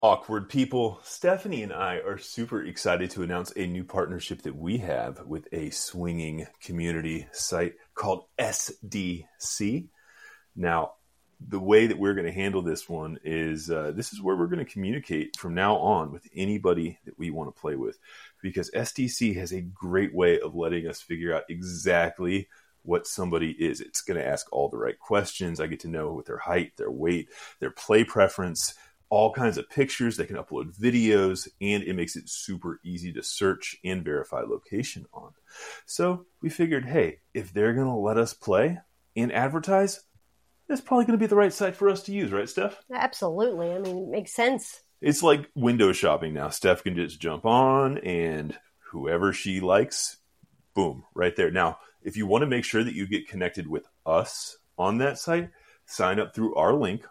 Awkward people, Stephanie and I are super excited to announce a new partnership that we have with a swinging community site called SDC. Now, the way that we're going to handle this one is this is where we're going to communicate from now on with anybody that we want to play with, because SDC has a great way of letting us figure out exactly what somebody is. It's going to ask all the right questions. I get to know what their height, their weight, their play preference, all kinds of pictures. They can upload videos, and it makes it super easy to search and verify location on. So we figured, hey, if they're going to let us play and advertise, that's probably going to be the right site for us to use, right, Steph? Absolutely. I mean, it makes sense. It's like window shopping now. Steph can just jump on, and whoever she likes, boom, right there. Now, if you want to make sure that you get connected with us on that site, sign up through our link,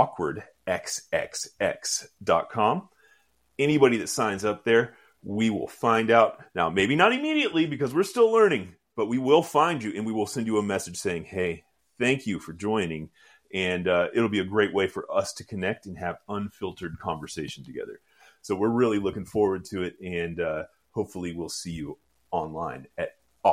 awkwardxxx.com. Anybody that signs up there, we will find out. Now, maybe not immediately because we're still learning, but we will find you and we will send you a message saying, hey, thank you for joining. And it'll be a great way for us to connect and have unfiltered conversation together. So we're really looking forward to it. And hopefully we'll see you online at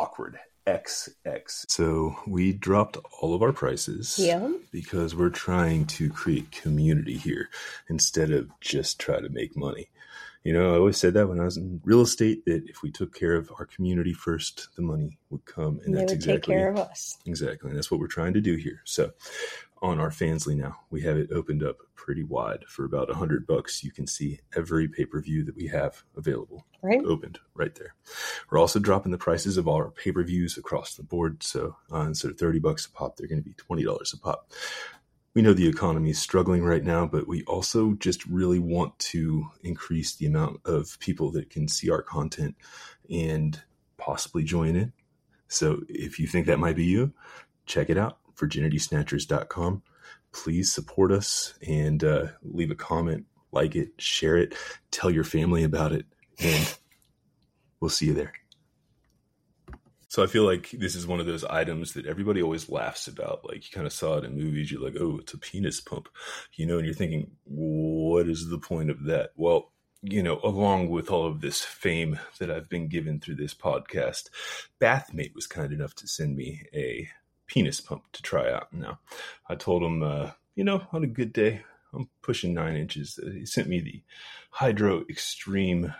awkwardxx. So we dropped all of our prices because we're trying to create community here instead of just try to make money. You know, I always said that when I was in real estate, that if we took care of our community first, the money would come. And that's exactly take care of us. Exactly. And that's what we're trying to do here. So on our Fansly now, we have it opened up pretty wide for about $100. You can see every pay-per-view that we have available, opened right there. We're also dropping the prices of all our pay-per-views across the board. So instead of $30 a pop, they're going to be $20 a pop. We know the economy is struggling right now, but we also just really want to increase the amount of people that can see our content and possibly join in. So if you think that might be you, check it out, virginitysnatchers.com. Please support us and leave a comment, like it, share it, tell your family about it, and we'll see you there. So I feel like this is one of those items that everybody always laughs about. Like, you kind of saw it in movies. You're like, oh, it's a penis pump, you know, and you're thinking, what is the point of that? Well, you know, along with all of this fame that I've been given through this podcast, Bathmate was kind enough to send me a penis pump to try out. Now, I told him, you know, on a good day, I'm pushing 9 inches. He sent me the Hydro Extreme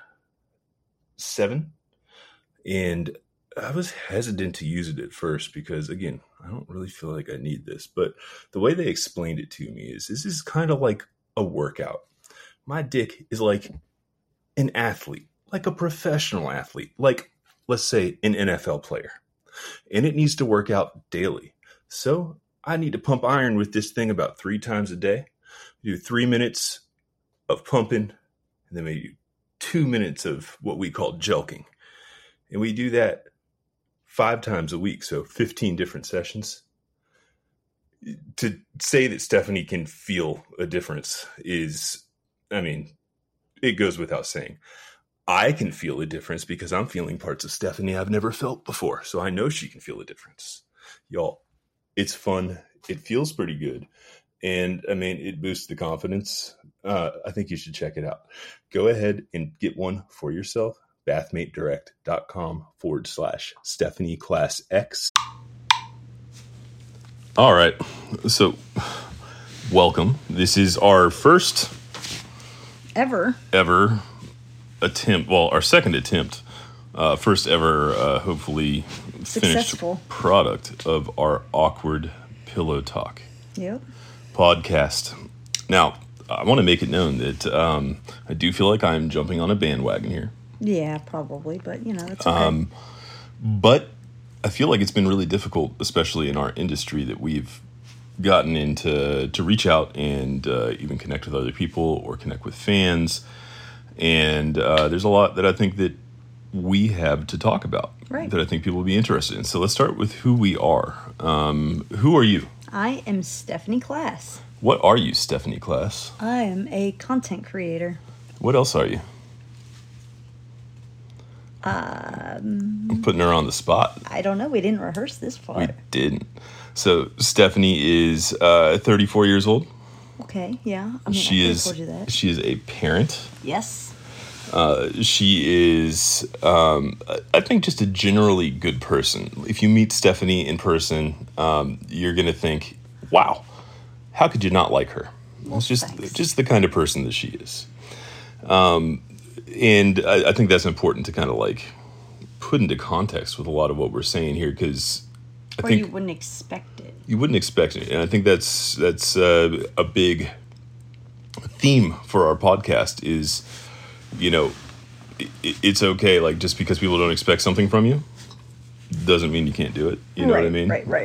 7, and I was hesitant to use it at first because, again, I don't really feel like I need this. But the way they explained it to me is this is kind of like a workout. My dick is like an athlete, like a professional athlete, like, let's say, an NFL player. And it needs to work out daily. So I need to pump iron with this thing about 3 times a day. Do 3 minutes of pumping, and then maybe 2 minutes of what we call jelking. And we do that 5 times a week, so 15 different sessions. To say that Stephanie can feel a difference is, I mean, it goes without saying. I can feel a difference because I'm feeling parts of Stephanie I've never felt before, so I know she can feel a difference. Y'all, it's fun. It feels pretty good. And, I mean, it boosts the confidence. I think you should check it out. Go ahead and get one for yourself. bathmatedirect.com/Stephanie Class X. All right. So, welcome. This is our first ever attempt. Well, our second attempt. First ever, hopefully, successful finished product of our Awkward Pillow Talk podcast. Now, I want to make it known that I do feel like I'm jumping on a bandwagon here. Yeah, probably, but you know, it's okay. But I feel like it's been really difficult, especially in our industry, that we've gotten into to reach out and even connect with other people or connect with fans. And there's a lot that I think that we have to talk about that I think people will be interested in. So let's start with who we are. Who are you? I am Stephanie Class. What are you, Stephanie Class? I am a content creator. What else are you? I'm putting her on the spot. I don't know. We didn't rehearse this far. We didn't. So Stephanie is 34 years old. Okay, yeah. I mean, She I is. told you that. She is a parent. Yes. She is, I think, just a generally good person. If you meet Stephanie in person, you're going to think, wow, how could you not like her? Well, It's thanks. just the kind of person that she is. And I think that's important to kind of like put into context with a lot of what we're saying here, because I think you wouldn't expect it. you wouldn't expect it. And I think that's a big theme for our podcast is, you know, it's okay. Like, just because people don't expect something from you doesn't mean you can't do it. You know what I mean? Right.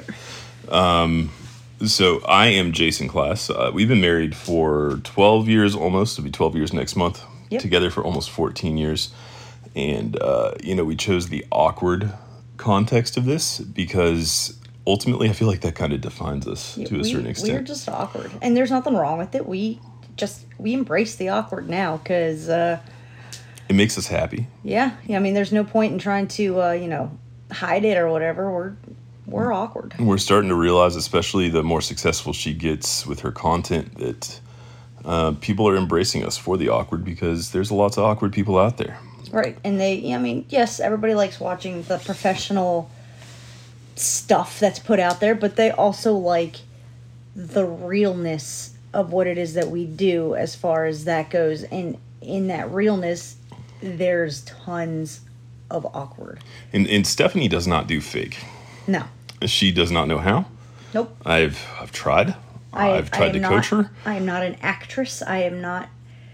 So I am Jason Class. We've been married for 12 years almost. It'll be 12 years next month. Yep. Together for almost 14 years. And, we chose the awkward context of this because ultimately I feel like that kind of defines us to a certain extent. We're just awkward. And there's nothing wrong with it. We embrace the awkward now because... it makes us happy. Yeah. I mean, there's no point in trying to, hide it or whatever. We're awkward. We're starting to realize, especially the more successful she gets with her content, that people are embracing us for the awkward because there's lots of awkward people out there. Right. And yes, everybody likes watching the professional stuff that's put out there, but they also like the realness of what it is that we do as far as that goes. And in that realness, there's tons of awkward. And Stephanie does not do fake. No. She does not know how. Nope. I've tried. I've tried to coach her. I am not an actress. I am not,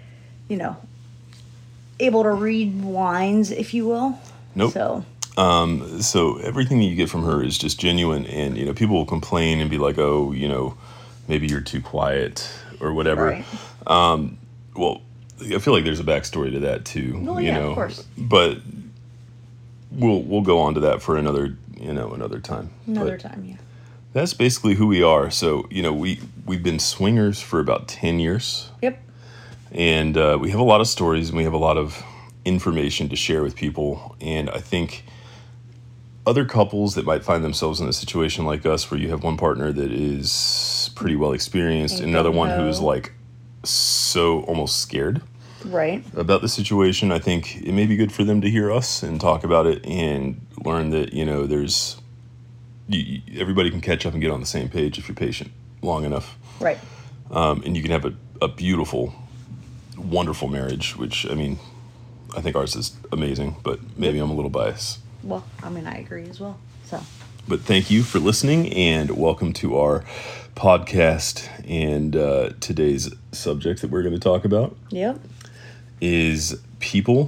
able to read lines, if you will. Nope. So everything that you get from her is just genuine, and people will complain and be like, "Oh, maybe you're too quiet or whatever." Right. Well, I feel like there's a backstory to that too. Well, yeah, of course. But we'll go on to that for another time. Another time, yeah. That's basically who we are. So we've been swingers for about 10 years. Yep. And we have a lot of stories and we have a lot of information to share with people. And I think other couples that might find themselves in a situation like us, where you have one partner that is pretty well experienced and another one who is like so almost scared right about the situation, I think it may be good for them to hear us and talk about it and learn that, there's everybody can catch up and get on the same page if you're patient long enough. Right. And you can have a beautiful, wonderful marriage, which, I think ours is amazing, but maybe I'm a little biased. Well, I agree as well. So. But thank you for listening, and welcome to our podcast. And today's subject that we're going to talk about is people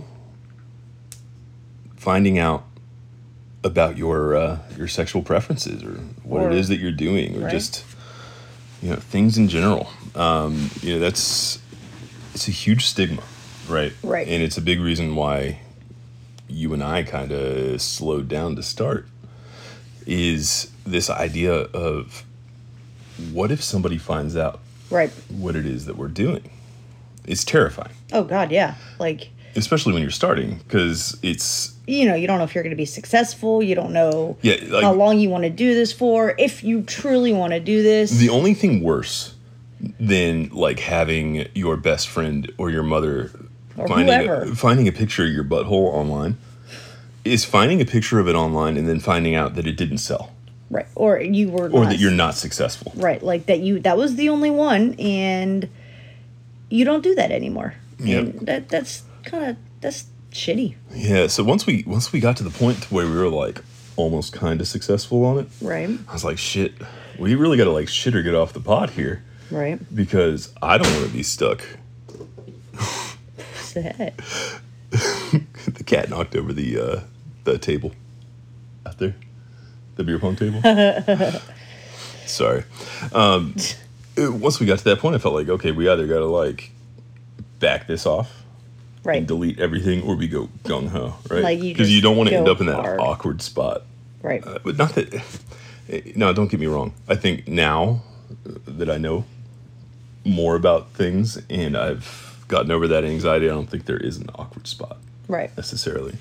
finding out about your sexual preferences or what it is that you're doing, or just things in general. It's a huge stigma, right? Right. And it's a big reason why you and I kind of slowed down to start, is this idea of what if somebody finds out what it is that we're doing. It's terrifying. Oh God, yeah. Especially when you're starting, because it's... you don't know if you're going to be successful. You don't know how long you want to do this for, if you truly want to do this. The only thing worse than having your best friend or your mother or finding a picture of your butthole online is finding a picture of it online and then finding out that it didn't sell. Right. Or that you're not successful. Right. That was the only one, and you don't do that anymore. Yep. And that's shitty. Yeah. So once we got to the point to where we were almost kind of successful on it. Right. I was like, shit, we really got to shit or get off the pot here. Right. Because I don't want to be stuck. What's that? The cat knocked over the table out there. The beer pong table. Sorry. Once we got to that point, I felt like, okay, we either got to back this off, right, and delete everything, or we go gung ho, right? Because you don't want to end up in that hard. awkward spot, right? But not that. No, don't get me wrong. I think now that I know more about things and I've gotten over that anxiety, I don't think there is an awkward spot, right, necessarily.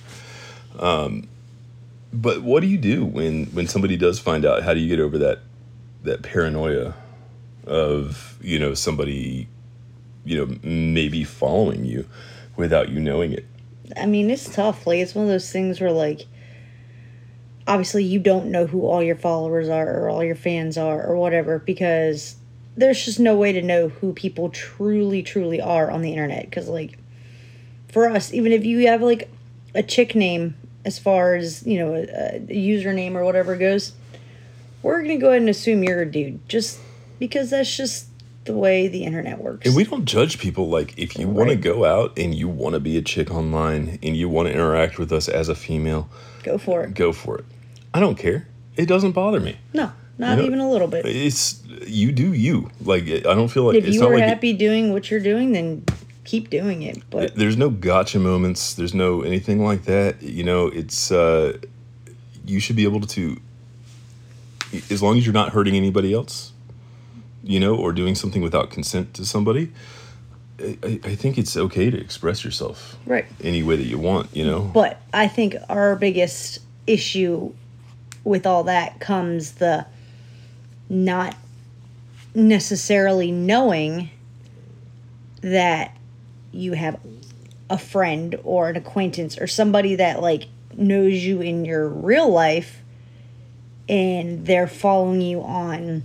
But what do you do when somebody does find out? How do you get over that paranoia of, somebody, maybe following you without you knowing it. I mean, it's tough. Like, it's one of those things where, like, obviously you don't know who all your followers are or all your fans are or whatever, because there's just no way to know who people truly, truly are on the internet. Because, like, for us, even if you have, like, a chick name as far as, a username or whatever goes, we're going to go ahead and assume you're a dude. Just because that's just the way the internet works. And we don't judge people. Like, if you want to go out and you want to be a chick online and you want to interact with us as a female, go for it. Go for it. I don't care. It doesn't bother me. No, not even a little bit. It's, you do you. Like, I don't feel like... If you are happy doing what you're doing, then keep doing it. But there's no gotcha moments. There's no anything like that. It's... you should be able to... As long as you're not hurting anybody else, or doing something without consent to somebody, I think it's okay to express yourself. Right. Any way that you want, But I think our biggest issue with all that comes the not necessarily knowing that you have a friend or an acquaintance or somebody that, like, knows you in your real life and they're following you on,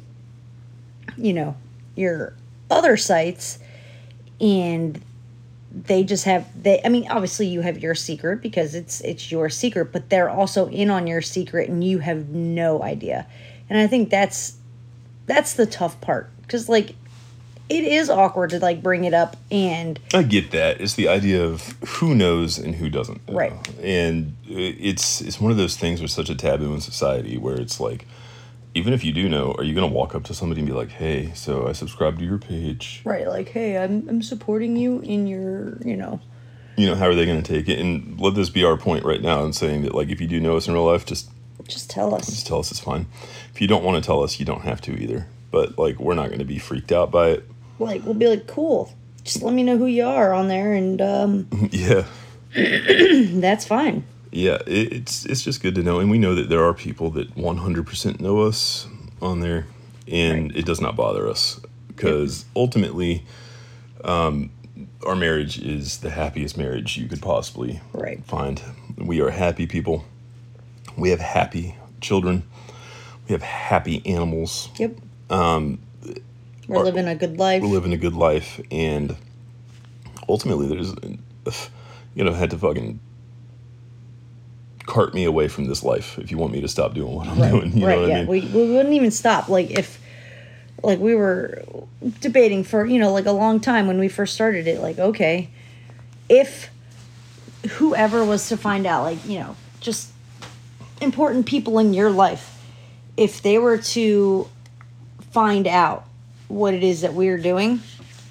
your other sites, and they just have, obviously you have your secret because it's your secret, but they're also in on your secret and you have no idea. And I think that's the tough part, because, like, it is awkward to, like, bring it up. And I get that. It's the idea of who knows and who doesn't. Right. And it's one of those things with such a taboo in society where it's like, even if you do know, are you going to walk up to somebody and be like, hey, so I subscribe to your page? Right, like, hey, I'm supporting you in your, how are they going to take it? And let this be our point right now in saying that, like, if you do know us in real life, just tell us. Just tell us, it's fine. If you don't want to tell us, you don't have to either. But, like, we're not going to be freaked out by it. Like, we'll be like, cool. Just let me know who you are on there, and yeah. That's fine. Yeah, it's just good to know. And we know that there are people that 100% know us on there, and It does not bother us. Because ultimately, our marriage is the happiest marriage you could possibly find. We are happy people. We have happy children. We have happy animals. Yep. We're living a good life. We're living a good life, and ultimately, there's, had to fucking cart me away from this life if you want me to stop doing what I'm doing. You know what I mean? We wouldn't even stop. Like, if, like, we were debating for, like, a long time when we first started it, like, okay, if whoever was to find out, like, just important people in your life, if they were to find out what it is that we're doing,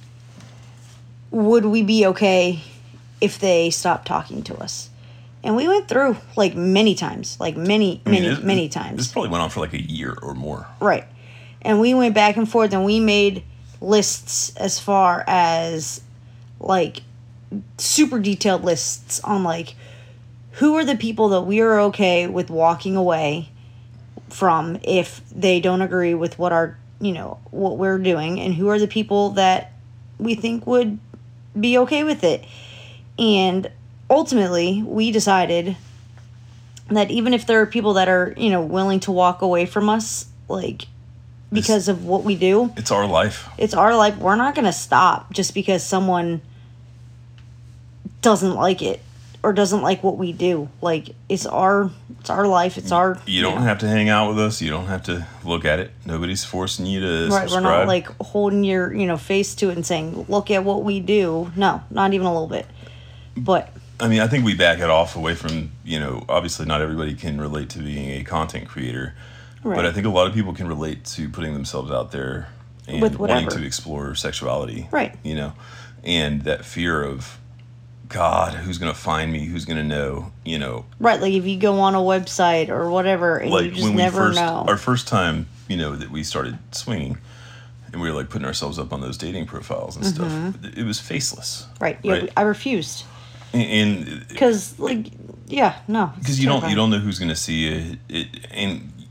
would we be okay if they stopped talking to us? And we went through, like, many times, like many times. This probably went on for like a year or more. Right. And we went back and forth, and we made lists as far as, like, super detailed lists on, like, who are the people that we are okay with walking away from if they don't agree with what what we're doing, and who are the people that we think would be okay with it. And ultimately, we decided that even if there are people that are, willing to walk away from us, like, because of what we do. It's our life. It's our life. We're not going to stop just because someone doesn't like it or doesn't like what we do. Like, it's our life. It's our... You don't have to hang out with us. You don't have to look at it. Nobody's forcing you to subscribe. We're not, like, holding your, face to it and saying, look at what we do. No, not even a little bit. But... I think we back it off away from, obviously not everybody can relate to being a content creator. Right. But I think a lot of people can relate to putting themselves out there and wanting to explore sexuality. Right. And that fear of, God, who's going to find me? Who's going to know? Right, like if you go on a website or whatever and like you just never know. Our first time, that we started swinging and we were like putting ourselves up on those dating profiles and stuff, it was faceless. Right, yeah, right? I refused. And because, like, yeah, no. Because you don't know who's going to see it, and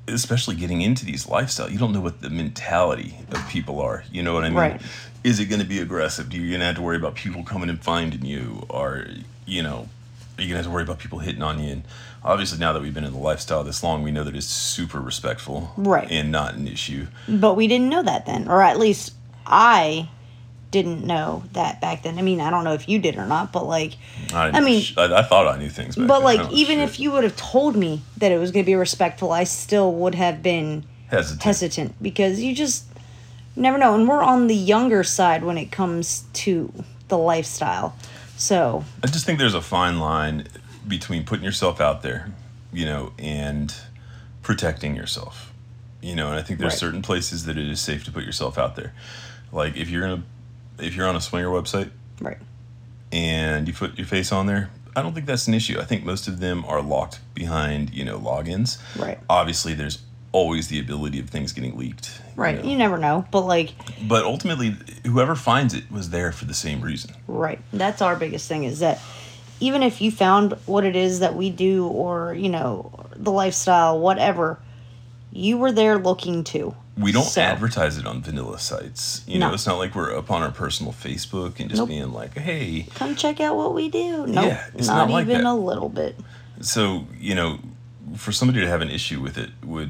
especially getting into these lifestyle, you don't know what the mentality of people are. You know what I mean? Right. Is it going to be aggressive? Are you going to have to worry about people coming and finding you? Or, you know, are you going to have to worry about people hitting on you? And obviously now that we've been in the lifestyle this long, we know that it's super respectful. Right. And not an issue. But we didn't know that then. Or at least I didn't know that back then. I mean, I don't know if you did or not, but like, I thought I knew things back but then. like, even if you would have told me that it was going to be respectful, I still would have been hesitant because you just never know. And we're on the younger side when it comes to the lifestyle. So I just think there's a fine line between putting yourself out there, you know, and protecting yourself, you know. And I think there's certain places that it is safe to put yourself out there. Like if you're on a swinger website, right, and you put your face on there, I don't think that's an issue. I think most of them are locked behind, you know, logins. Right. Obviously, there's always the ability of things getting leaked. Right. You never know, but ultimately, whoever finds it was there for the same reason. Right. That's our biggest thing is that even if you found what it is that we do or, you know, the lifestyle, whatever, you were there looking too. We don't advertise it on vanilla sites. You know, it's not like we're up on our personal Facebook and just being like, hey. Come check out what we do. Nope, yeah, it's not like even that. A little bit. So, you know, for somebody to have an issue with it would,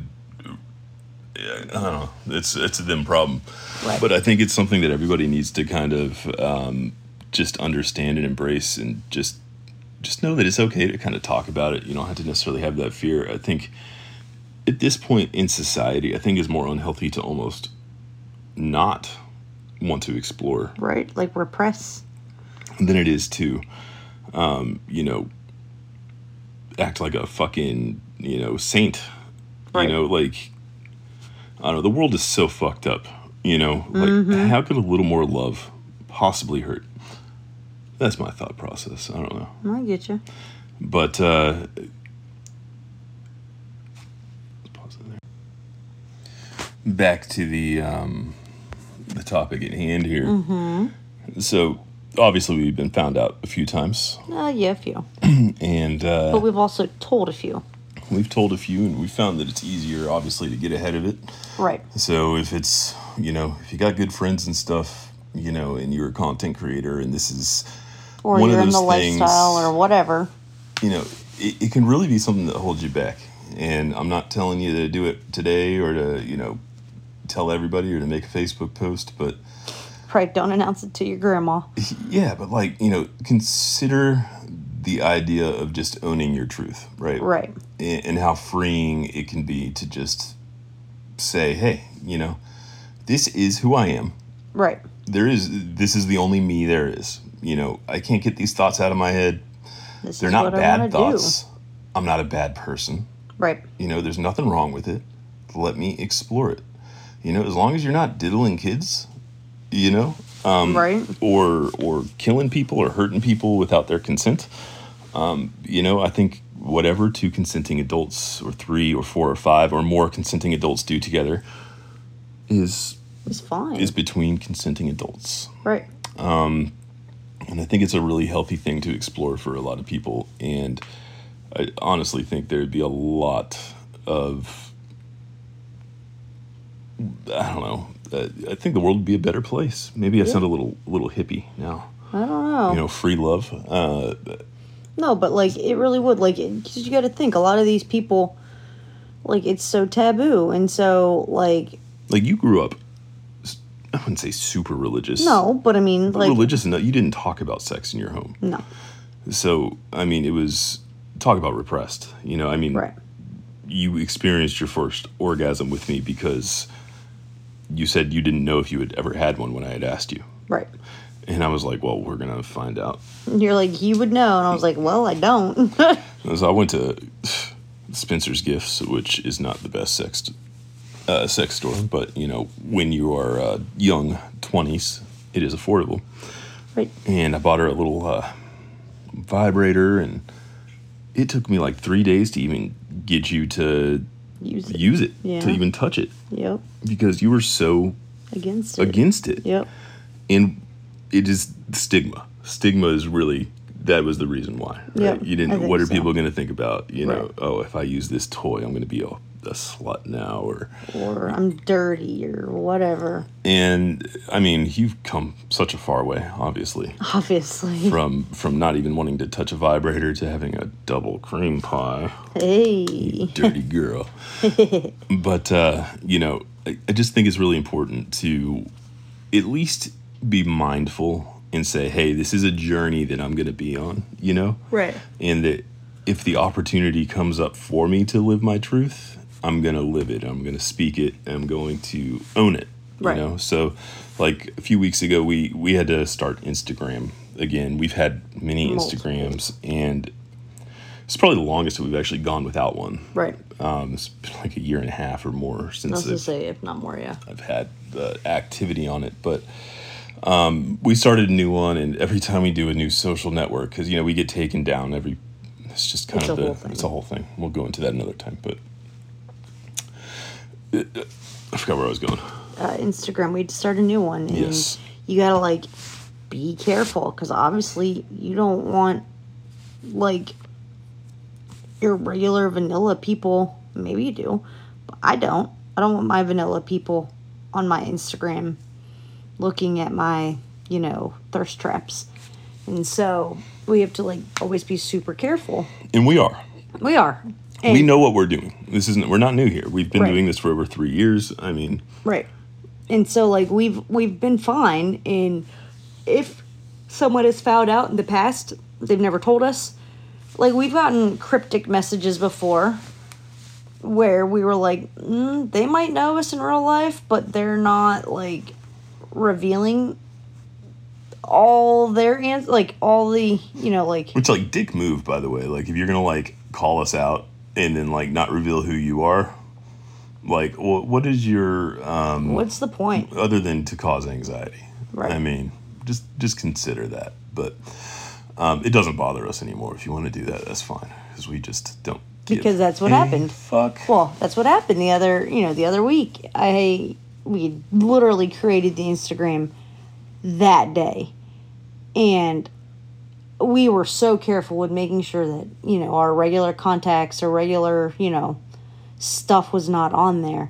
I don't know, it's a them problem. Right. But I think it's something that everybody needs to kind of just understand and embrace and just know that it's okay to kind of talk about it. You don't have to necessarily have that fear. I think at this point in society, I think it's more unhealthy to almost not want to explore. Right, like repress. Than it is to, you know, act like a fucking, you know, saint. Right. You know, like, I don't know, the world is so fucked up, you know? Like, how could a little more love possibly hurt? That's my thought process. I don't know. I get you. But, back to the topic at hand here. Mm-hmm. So, obviously, we've been found out a few times. Yeah, a few. And but we've also told a few. We've told a few, and we found that it's easier, obviously, to get ahead of it. Right. So, if it's, you know, if you got good friends and stuff, you know, and you're a content creator, and this is or one you're of those in the things, lifestyle or whatever, you know, it can really be something that holds you back. And I'm not telling you to do it today or to, you know, tell everybody or to make a Facebook post, but right, don't announce it to your grandma. Yeah, but like, you know, consider the idea of just owning your truth, right? Right. And how freeing it can be to just say, hey, you know, this is who I am. Right. This is the only me there is. You know, I can't get these thoughts out of my head. They're not bad thoughts. I'm not a bad person. Right. You know, there's nothing wrong with it. Let me explore it. You know, as long as you're not diddling kids, you know, right, or killing people or hurting people without their consent, you know, I think whatever two consenting adults or 3 or 4 or 5 or more consenting adults do together is fine. Is between consenting adults. Right. And I think it's a really healthy thing to explore for a lot of people. And I honestly think there'd be a lot of, I don't know, I think the world would be a better place. Maybe I sound a little hippie now. I don't know. You know, free love. No, but like it really would. Like, cause you got to think a lot of these people, like it's so taboo, and so like you grew up. I wouldn't say super religious. No, but I mean, like religious enough. You didn't talk about sex in your home. No. So I mean, it was talk about repressed. You know, I mean, right. You experienced your first orgasm with me because you said you didn't know if you had ever had one when I had asked you. Right. And I was like, well, we're going to find out. And you're like, you would know. And I was like, well, I don't. So I went to Spencer's Gifts, which is not the best sex store. But, you know, when you are young, 20s, it is affordable. Right. And I bought her a little vibrator. And it took me like 3 days to even get you to use it yeah. to even touch it. Yep. Because you were so against it. Yep. And it is stigma. Stigma is really that was the reason why. Right? Yep, you didn't. What are people going to think about? You know, oh, if I use this toy, I'm going to be a slut now, or I'm dirty, or whatever. And I mean, you've come such a far way, obviously. From not even wanting to touch a vibrator to having a double cream pie. Hey, you dirty girl. But you know, I just think it's really important to at least be mindful and say, hey, this is a journey that I'm going to be on, you know? Right. And that if the opportunity comes up for me to live my truth, I'm going to live it. I'm going to speak it. I'm going to own it, you know? So, like, a few weeks ago, we had to start Instagram again. We've had many Instagrams, and it's probably the longest that we've actually gone without one. Right. It's been like a year and a half or more since I was going to say, if not more, yeah. I've had the activity on it, but we started a new one, and every time we do a new social network, because, you know, we get taken down it's just kind of it's a whole thing. We'll go into that another time, but I forgot where I was going. Instagram, we'd start a new one, and yes. You gotta, like, be careful, because obviously you don't want, like, your regular vanilla people, maybe you do, but I don't want my vanilla people on my Instagram looking at my, you know, thirst traps. And so we have to, like, always be super careful. And we are. And we know what we're doing. We're not new here. We've been doing this for over 3 years. I mean, right. And so, like, we've been fine. And if someone has found out in the past, they've never told us. Like, we've gotten cryptic messages before where we were like, they might know us in real life, but they're not, like, revealing all their answers, like, all the, you know, like... Which, like, dick move, by the way. Like, if you're gonna, like, call us out and then, like, not reveal who you are, like, what is your... what's the point? Other than to cause anxiety. Right. I mean, just consider that. But it doesn't bother us anymore. If you want to do that, that's fine. Because we just don't... Because that's what happened. Fuck. Well, that's what happened the other week. We literally created the Instagram that day. And we were so careful with making sure that, you know, our regular contacts or regular, you know, stuff was not on there.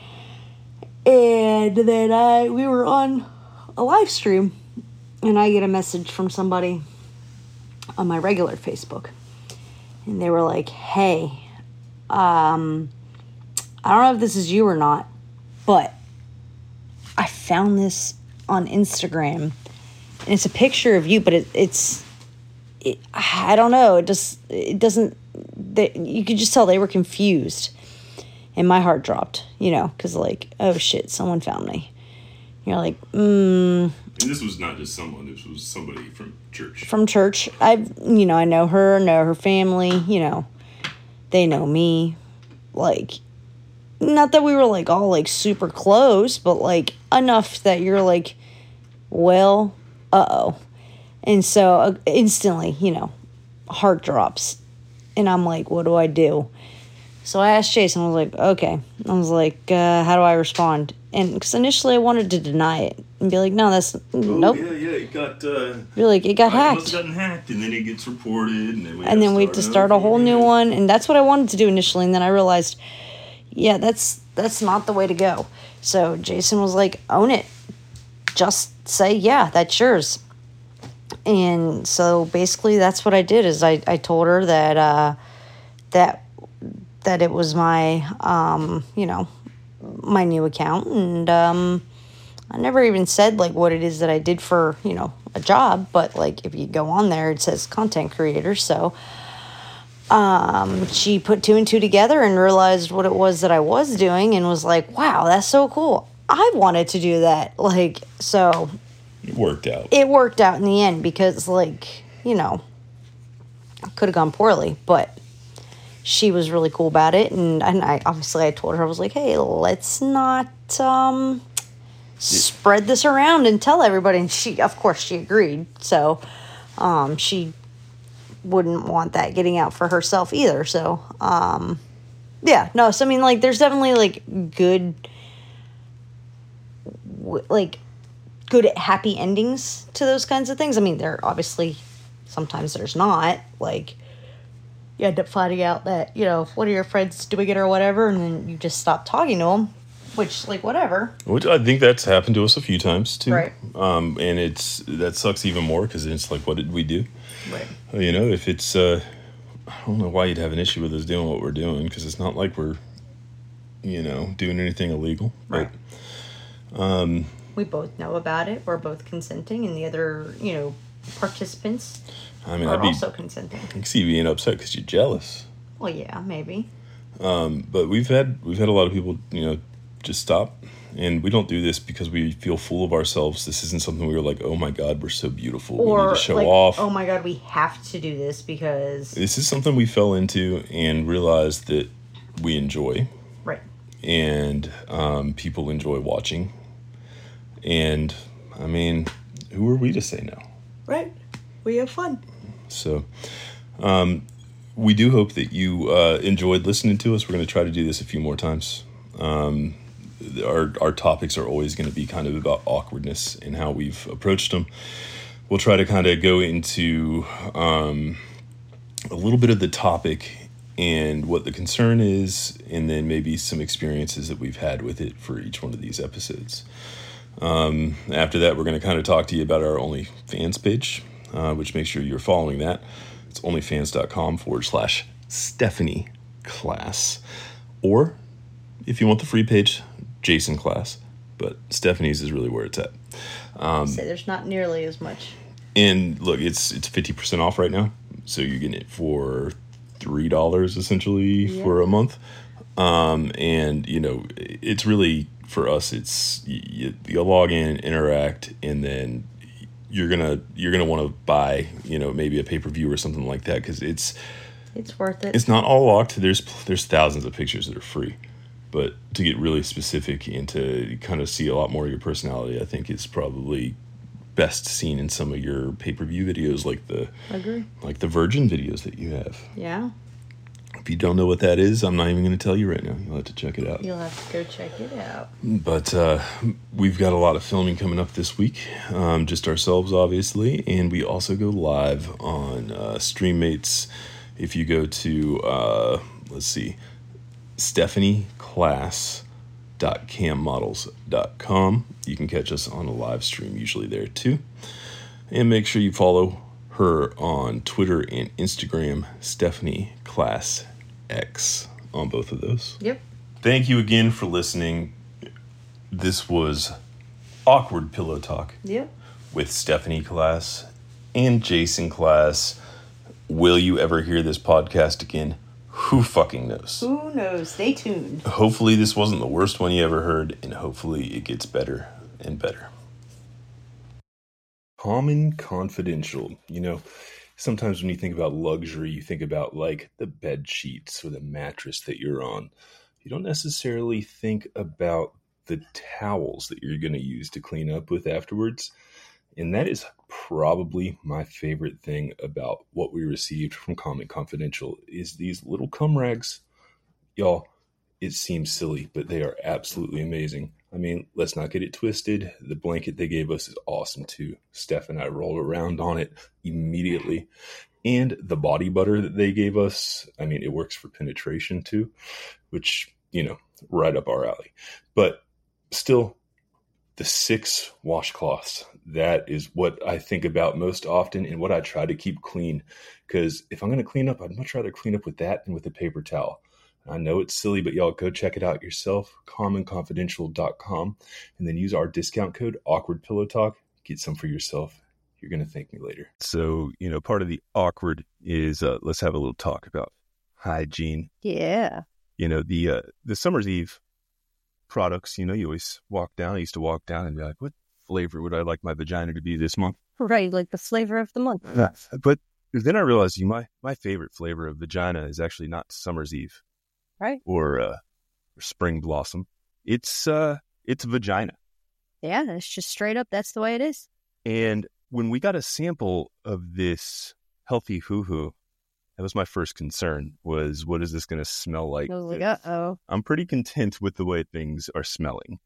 And then we were on a live stream, and I get a message from somebody on my regular Facebook. And they were like, hey, I don't know if this is you or not, but I found this on Instagram. And it's a picture of you, but it's I don't know. It doesn't, you could just tell they were confused. And my heart dropped, you know, because, like, oh shit, someone found me. You're like, And this was not just someone, this was somebody from church. From church. I know her family, you know, they know me. Like, not that we were, like, all, like, super close, but, like, enough that you're like, well, uh-oh. And so instantly, you know, heart drops. And I'm like, what do I do? So I asked Jason, I was like, okay. I was like, how do I respond? And because initially I wanted to deny it and be like, no, nope. Yeah, it got... You're like, it got hacked. It must have gotten hacked, and then it gets reported, and then we had to start a whole new one. And that's what I wanted to do initially. And then I realized, yeah, that's not the way to go. So Jason was like, own it. Just say, yeah, that's yours. And so basically that's what I did is I told her that that it was my, you know, my new account. And I never even said, like, what it is that I did for, you know, a job. But, like, if you go on there, it says content creator. So she put 2 and 2 together and realized what it was that I was doing and was like, wow, that's so cool. I wanted to do that. Like, so... It worked out. It worked out in the end because, like, you know, could have gone poorly, but she was really cool about it. And I told her, I was like, hey, let's not spread this around and tell everybody. And she agreed. So she wouldn't want that getting out for herself either. So, yeah, no. So, I mean, like, there's definitely, like, good happy endings to those kinds of things. I mean, there obviously Sometimes there's not. Like, you end up finding out that, one of your friends doing it or whatever, and then you just stop talking to them, which, like, whatever. Which I think that's happened to us a few times, too. Right. And that sucks even more, because it's like, what did we do? Right. If it's, I don't know why you'd have an issue with us doing what we're doing, because it's not like we're, doing anything illegal. Right. But, we both know about it. We're both consenting, and the other, participants are also consenting. I can see you being upset because you're jealous. Well, yeah, maybe. But we've had a lot of people, just stop. And we don't do this because we feel full of ourselves. This isn't something we were like, oh my God, we're so beautiful. Or we need to show off. Oh my God, we have to do this because... This is something we fell into and realized that we enjoy. Right. And people enjoy watching. And, I mean, who are we to say no? Right. We have fun. So, we do hope that you enjoyed listening to us. We're going to try to do this a few more times. Our topics are always going to be kind of about awkwardness and how we've approached them. We'll try to kind of go into a little bit of the topic and what the concern is, and then maybe some experiences that we've had with it for each one of these episodes. After that, we're going to kind of talk to you about our OnlyFans page, which make sure you're following that. It's onlyfans.com/Stephanie Class. Or, if you want the free page, Jason Class. But Stephanie's is really where it's at. Say there's not nearly as much. And look, it's 50% off right now. So you're getting it for $3 essentially for a month. And, it's really... For us, it's you'll log in, interact, and then you're gonna want to buy, maybe a pay-per-view or something like that, because it's worth it. It's not all locked. There's thousands of pictures that are free, but to get really specific and to kind of see a lot more of your personality, I think it's probably best seen in some of your pay-per-view videos, like the Virgin videos that you have. Yeah. If you don't know what that is, I'm not even going to tell you right now. You'll have to check it out. You'll have to go check it out. But we've got a lot of filming coming up this week, just ourselves, obviously. And we also go live on StreamMates. If you go to, StephanieClass.cammodels.com, you can catch us on a live stream, usually there too. And make sure you follow her on Twitter and Instagram, Stephanie Class X, on both of those. Yep. Thank you again for listening. This was Awkward Pillow Talk. Yep. With Stephanie Class and Jason Class. Will you ever hear this podcast again? Who fucking knows? Who knows? Stay tuned. Hopefully this wasn't the worst one you ever heard, and hopefully it gets better and better. Common Confidential. Sometimes when you think about luxury, you think about like the bed sheets or the mattress that you're on. You don't necessarily think about the towels that you're going to use to clean up with afterwards. And that is probably my favorite thing about what we received from Common Confidential is these little cum rags. Y'all, it seems silly, but they are absolutely amazing. I mean, let's not get it twisted. The blanket they gave us is awesome too. Steph and I rolled around on it immediately. And the body butter that they gave us, I mean, it works for penetration too, which, right up our alley. But still, the 6 washcloths, that is what I think about most often and what I try to keep clean. Because if I'm going to clean up, I'd much rather clean up with that than with a paper towel. I know it's silly, but y'all go check it out yourself, commonconfidential.com, and then use our discount code, AwkwardPillowTalk. Get some for yourself. You're going to thank me later. So, part of the awkward is let's have a little talk about hygiene. Yeah. The Summer's Eve products, you always walk down. I used to walk down and be like, what flavor would I like my vagina to be this month? Right, like the flavor of the month. But then I realized my favorite flavor of vagina is actually not Summer's Eve. Right. Or Spring Blossom. It's vagina. Yeah, it's just straight up. That's the way it is. And when we got a sample of this healthy hoo-hoo, that was my first concern, was what is this going to smell like? I was like, uh-oh. I'm pretty content with the way things are smelling.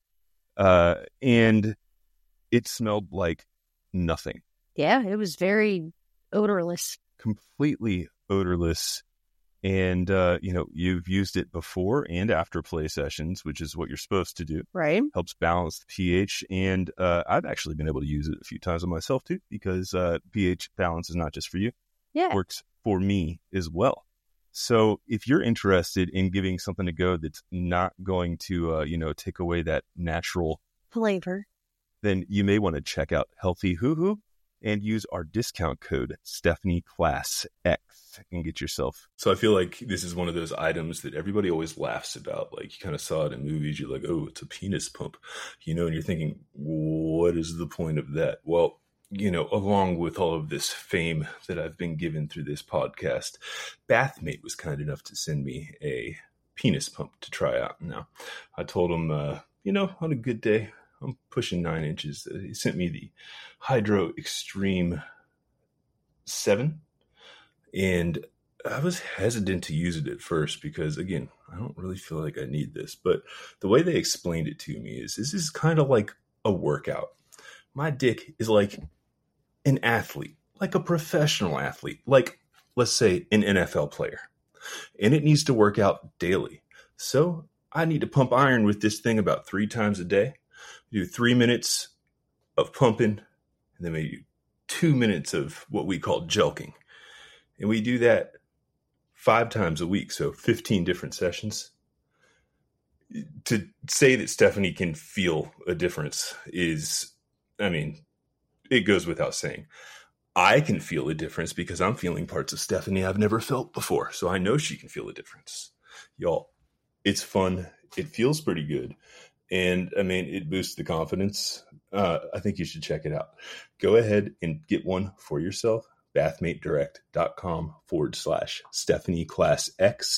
And it smelled like nothing. Yeah, it was very odorless. Completely odorless. And, you've used it before and after play sessions, which is what you're supposed to do. Right. Helps balance the pH. And I've actually been able to use it a few times on myself, too, because pH balance is not just for you. Yeah. It works for me as well. So if you're interested in giving something a go that's not going to, take away that natural flavor, then you may want to check out Healthy Hoo Hoo and use our discount code StephanieClassX and get yourself. So I feel like this is one of those items that everybody always laughs about. Like, you kind of saw it in movies. You're like, oh, it's a penis pump, and you're thinking, what is the point of that? Well, along with all of this fame that I've been given through this podcast, Bathmate was kind enough to send me a penis pump to try out. Now, I told him, on a good day, I'm pushing 9 inches. He sent me the Hydro Extreme 7. And I was hesitant to use it at first because, again, I don't really feel like I need this. But the way they explained it to me is this is kind of like a workout. My dick is like an athlete, like a professional athlete, like, let's say, an NFL player. And it needs to work out daily. So I need to pump iron with this thing about 3 times a day. Do 3 minutes of pumping, and then maybe 2 minutes of what we call jelking. And we do that 5 times a week, so 15 different sessions. To say that Stephanie can feel a difference is, it goes without saying. I can feel a difference because I'm feeling parts of Stephanie I've never felt before, so I know she can feel a difference. Y'all, it's fun. It feels pretty good. And, it boosts the confidence. I think you should check it out. Go ahead and get one for yourself. BathmateDirect.com/StephanieClassX.